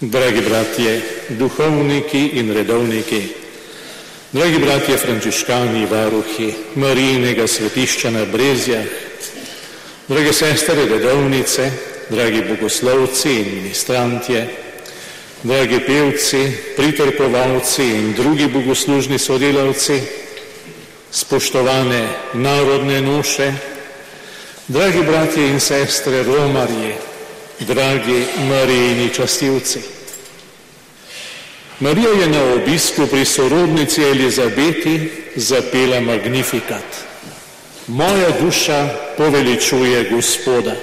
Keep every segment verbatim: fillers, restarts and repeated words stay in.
Dragi bratje, duhovniki in redovniki, dragi bratje frančiškani, varuhi Marijinega svetišča na Brezjah, drage sestre redovnice, dragi bogoslovci in ministrantje, dragi pevci, pritrkovalci in drugi bogoslužni sodelavci, spoštovane narodne noše, dragi bratje in sestre romarji, dragi Marijini častilci. Marija je na obisku pri sorodnici Elizabeti zapela Magnificat. Moja duša poveličuje Gospoda.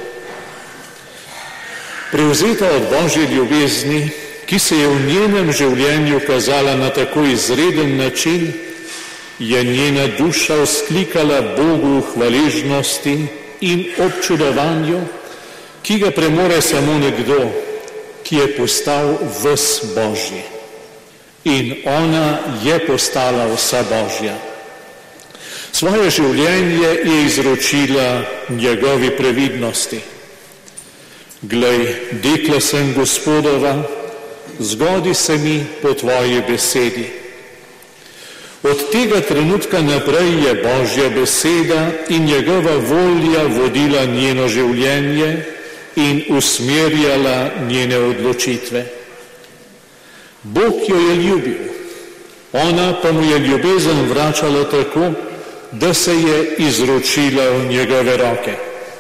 Prevzeta od Božje ljubezni, ki se je v njenem življenju kazala na tako izreden način, je njena duša vzklikala Bogu v hvaležnosti in občudovanju, ki ga premore samo nekdo, ki je postal ves Božji. In ona je postala vsa Božja. Svoje življenje je izročila njegovi previdnosti. Glej, dekla sem Gospodova, zgodi se mi po tvoji besedi. Od tega trenutka naprej je Božja beseda in njegova volja vodila njeno življenje in usmerjala njene odločitve. Bog jo je ljubil, ona pa mu je ljubezen vračala tako, da se je izročila v njegove roke.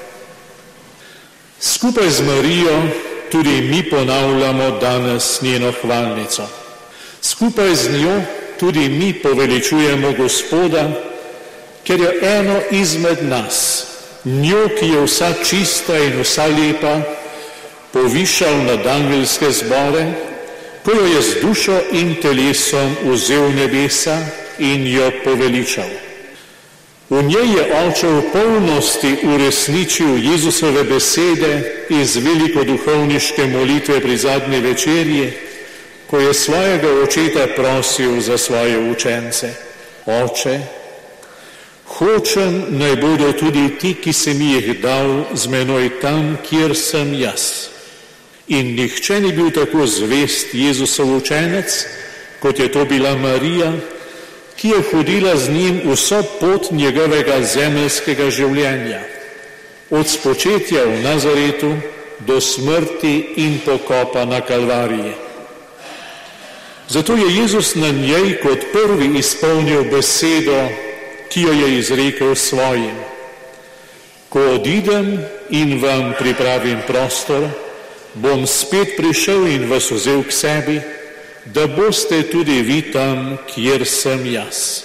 Skupaj z Marijo tudi mi ponavljamo danes njeno hvalnico. Skupaj z njo tudi mi poveličujemo Gospoda, ker je eno izmed nas, njo, ki je vsa čista in vsa lepa, povišal nad angelske zbore, ko jo je z dušo in telesom vzel nebesa in jo poveličal. V njej je Oče v polnosti uresničil Jezusove besede iz velikoduhovniške molitve pri zadnji večerji, ko je svojega očeta prosil za svoje učence. Oče, hočem, naj bodo tudi ti, ki si mi jih dal, z menoj tam, kjer sem jaz. In nihče ni bil tako zvest Jezusov učenec, kot je to bila Marija, ki je hodila z njim vso pot njegovega zemeljskega življenja, od spočetja v Nazaretu do smrti in pokopa na Kalvariji. Zato je Jezus na njej kot prvi izpolnil besedo, ki jo je izrekel svojim. Ko odidem in vam pripravim prostor, bom spet prišel in vas vzel k sebi, da boste tudi vi tam, kjer sem jaz.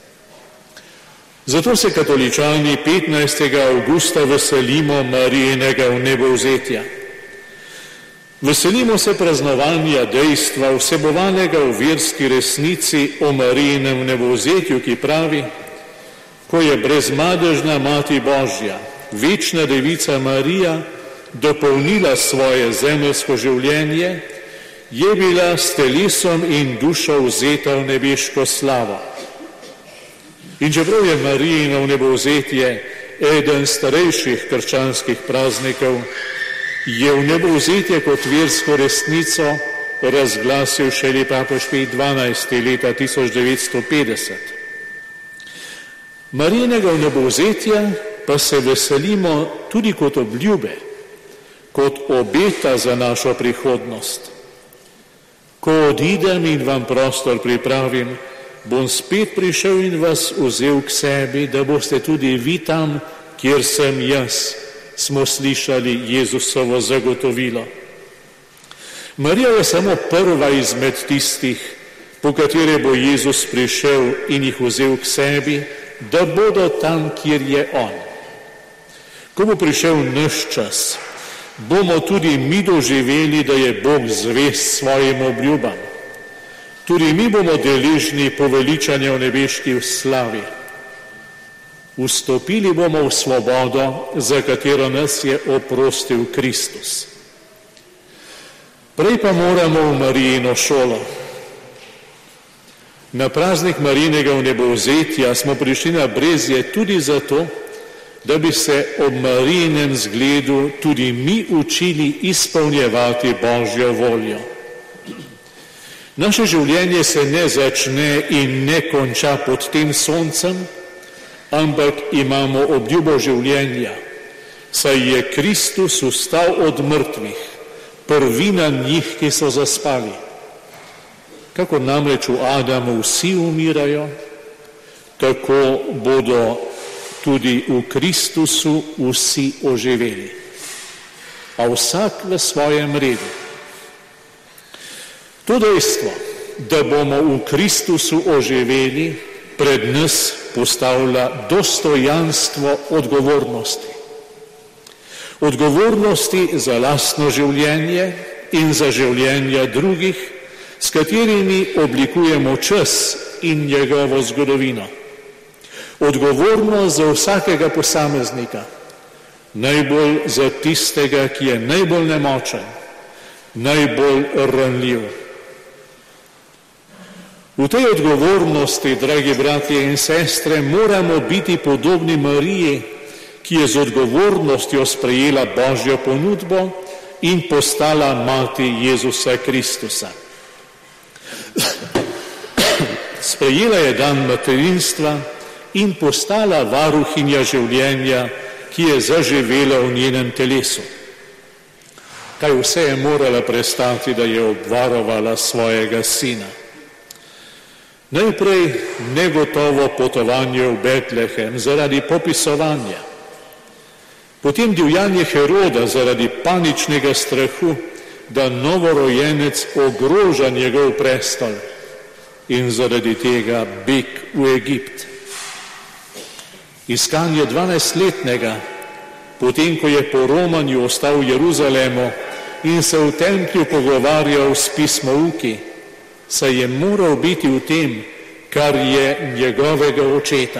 Zato se katoličani petnajstega avgusta veselimo Marijinega vnebovzetja. Veselimo se praznovanja dejstva, vsebovanega v verski resnici o Marijinem vnebovzetju, ki pravi, ko je brezmadežna Mati Božja, večna Devica Marija, dopolnila svoje zemeljsko življenje, je bila s telesom in dušo vzeta v nebeško slavo. In čeprav je Marijino vnebovzetje eden starejših krščanskih praznikov, je vnebovzetje kot versko resnico razglasil šele papež Pij dvanajsti leta tisoč devetsto petdeset. Marijinega vnebovzetja pa se veselimo tudi kot obljube, kot obeta za našo prihodnost. Ko odidem in vam prostor pripravim, bom spet prišel in vas vzel k sebi, da boste tudi vi tam, kjer sem jaz, smo slišali Jezusovo zagotovilo. Marija je samo prva izmed tistih, po katere bo Jezus prišel in jih vzel k sebi, da bodo tam, kjer je On. Ko bo prišel naš čas, bomo tudi mi doživeli, da je Bog zvest svojim obljubam. Tudi mi bomo deležni poveličanja v nebeški slavi. Vstopili bomo v svobodo, za katero nas je oprostil Kristus. Prej pa moramo v Marijino šolo. Na praznik Marijinega vnebovzetja smo prišli na Brezje tudi zato, da bi se ob Marijinem zgledu tudi mi učili izpolnjevati Božjo voljo. Naše življenje se ne začne in ne konča pod tem soncem, ampak imamo obljubo življenja, saj je Kristus vstal od mrtvih, prvina njih, ki so zaspali. Kako namreč v Adamu vsi umirajo, tako bodo tudi v Kristusu vsi oživeli, a vsak v svojem redu. To dejstvo, da bomo v Kristusu oživeli, pred nas postavlja dostojanstvo odgovornosti. Odgovornosti za lastno življenje in za življenja drugih, s katerimi oblikujemo čas in njegovo zgodovino. Odgovornost za vsakega posameznika, najbolj za tistega, ki je najbolj nemočen, najbolj ranljiv. V tej odgovornosti, dragi bratje in sestre, moramo biti podobni Mariji, ki je z odgovornostjo sprejela Božjo ponudbo in postala mati Jezusa Kristusa. Sprejela je dan materinstva in postala varuhinja življenja, ki je zaživela v njenem telesu. Kaj vse je morala prestati, da je obvarovala svojega sina? Najprej negotovo potovanje v Betlehem zaradi popisovanja, potem divjanje Heroda zaradi paničnega strahu, da novorojenec ogroža njegov prestol in zaradi tega beg v Egipt. Iskanje dvanajstletnega, potem ko je po romanju ostal v Jeruzalemu in se v templju pogovarjal s pismouki, saj je moral biti v tem, kar je njegovega očeta.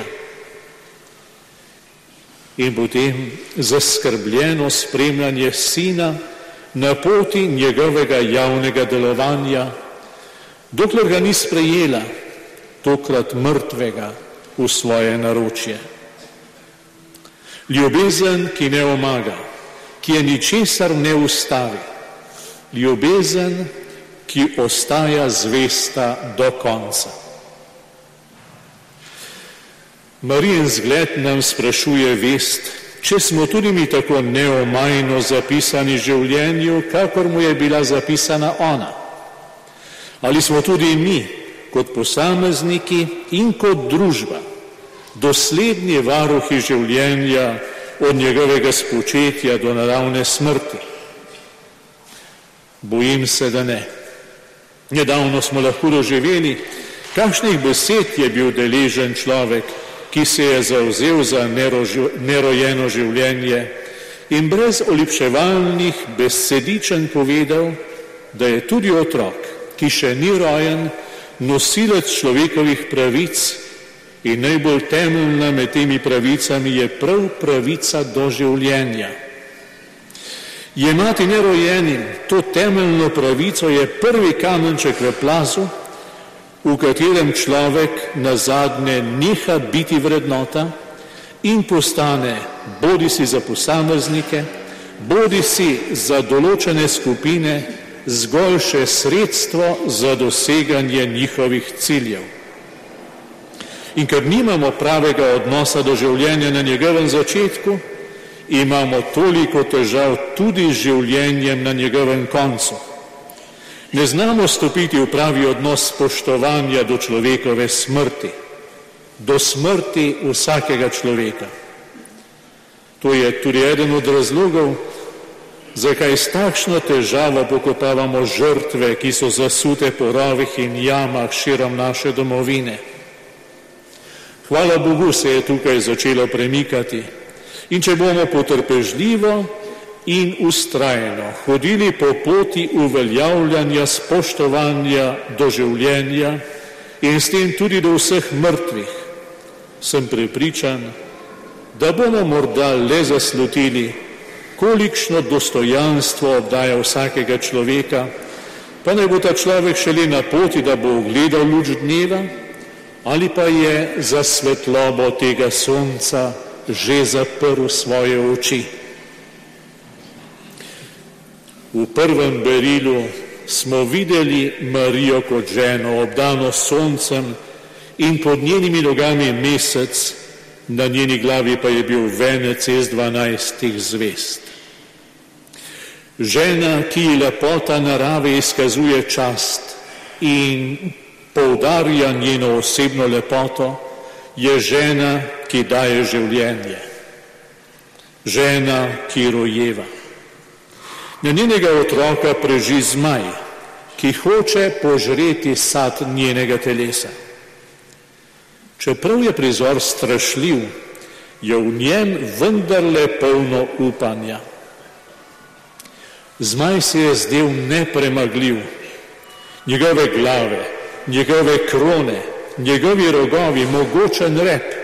In potem zaskrbljeno spremljanje sina na poti njegovega javnega delovanja, dokler ga ni sprejela, tokrat mrtvega, v svoje naročje. Ljubezen, ki ne omaga, ki je ničesar ne ustavi. Ljubezen, ki ostaja zvesta do konca. Marijin zgled nam sprašuje vest, če smo tudi mi tako neomajno zapisani življenju, kakor mu je bila zapisana ona. Ali smo tudi mi, kot posamezniki in kot družba, dosledni varuhi življenja od njegovega spočetja do naravne smrti? Bojim se, da ne. Nedavno smo lahko doživeli, kakšnih besed je bil deležen človek, ki se je zavzel za nerojeno življenje in brez olepševalnih besedičenj povedal, da je tudi otrok, ki še ni rojen, nosilec človekovih pravic in najbolj temeljna med temi pravicami je prav pravica do življenja. Jemati nerojenim to temeljno pravico je prvi kamenček v plazu, v katerem človek nazadnje neha biti vrednota in postane bodisi za posameznike, bodisi za določene skupine zgolj še sredstvo za doseganje njihovih ciljev. In ker nimamo pravega odnosa do življenja na njegovem začetku, imamo toliko težav tudi z življenjem na njegovem koncu. Ne znamo stopiti v pravi odnos spoštovanja do človekove smrti, do smrti vsakega človeka. To je tudi eden od razlogov, zakaj s takšno težavo pokopavamo žrtve, ki so zasute po rovih in jamah širom naše domovine. Hvala Bogu se je tukaj začelo premikati. In če bomo potrpežljivo in vztrajno hodili po poti uveljavljanja spoštovanja do življenja in s tem tudi do vseh mrtvih, sem prepričan, da bomo morda le zaslutili, kolikšno dostojanstvo obdaja vsakega človeka, pa naj bo ta človek šele na poti, da bo ugledal luč dneva, ali pa je za svetlobo tega sonca že zaprl svoje oči. V prvem berilu smo videli Marijo kot ženo, obdano soncem in pod njenimi nogami mesec, na njeni glavi pa je bil venec iz dvanajstih zvezd. Žena, ki ji lepota narave izkazuje čast in poudarja njeno osebno lepoto, je žena, ki daje življenje. Žena, ki rojeva. Na njenega otroka preži zmaj, ki hoče požreti sad njenega telesa. Čeprav je prizor strašljiv, je v njem vendarle polno upanja. Zmaj se je zdel nepremagljiv. Njegove glave, njegove krone, njegovi rogovi, mogočen rep.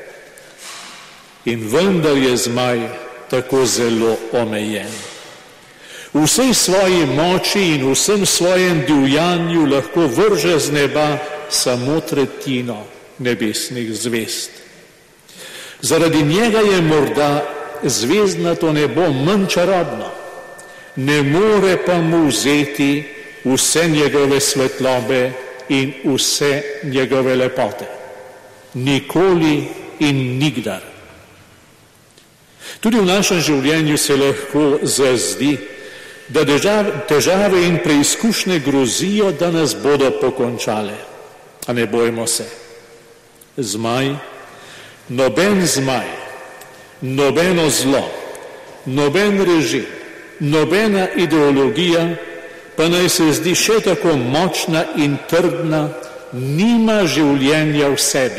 In vendar je zmaj tako zelo omejen. V vsej svoji moči in vsem svojem divjanju lahko vrže z neba samo tretjino nebesnih zvezd. Zaradi njega je morda zvezdnato nebo manj čarobno, ne more pa mu vzeti vse njegove svetlobe in vse njegove lepote. Nikoli in nikdar. Tudi v našem življenju se lahko zazdi, da težave in preizkušnje grozijo, da nas bodo pokončale. A ne bojmo se. Zmaj, noben zmaj, nobeno zlo, noben režim, nobena ideologija, pa naj se zdi še tako močna in trdna, nima življenja v sebi.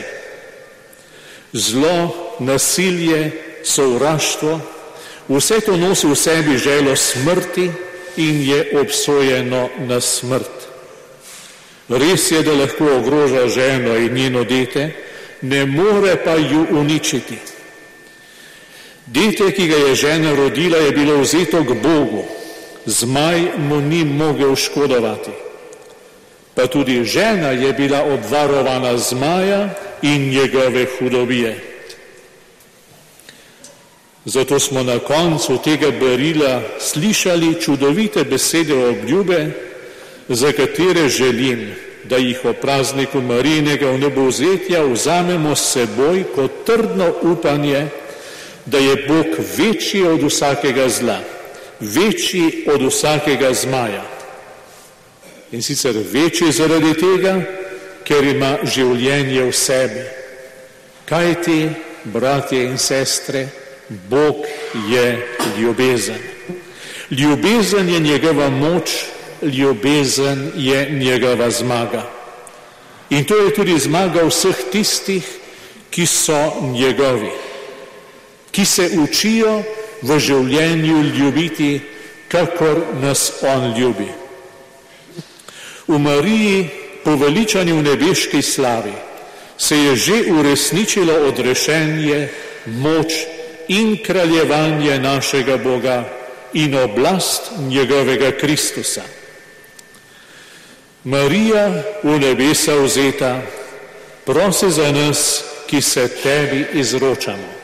Zlo, nasilje, sovraštvo, vse to nosi v sebi želo smrti in je obsojeno na smrt. Res je, da lahko ogroža ženo in njeno dete, ne more pa ju uničiti. Dete, ki ga je žena rodila, je bilo vzeto k Bogu. Zmaj mu ni mogel škodovati. Pa tudi žena je bila obvarovana zmaja in njegove hudobije. Zato smo na koncu tega berila slišali čudovite besede obljube, za katere želim, da jih o prazniku Marijinega vnebovzetja vzamemo s seboj kot trdno upanje, da je Bog večji od vsakega zla, večji od vsakega zmaja. In sicer večji zaradi tega, ker ima življenje v sebi. Kajti, bratje in sestre, Bog je ljubezen. Ljubezen je njegova moč, ljubezen je njegova zmaga. In to je tudi zmaga vseh tistih, ki so njegovi, ki se učijo v življenju ljubiti, kakor nas on ljubi. V Mariji, poveličani v nebeški slavi, se je že uresničilo odrešenje, moč in kraljevanje našega Boga in oblast njegovega Kristusa. Marija, v nebesa vzeta, prosi za nas, ki se tebi izročamo.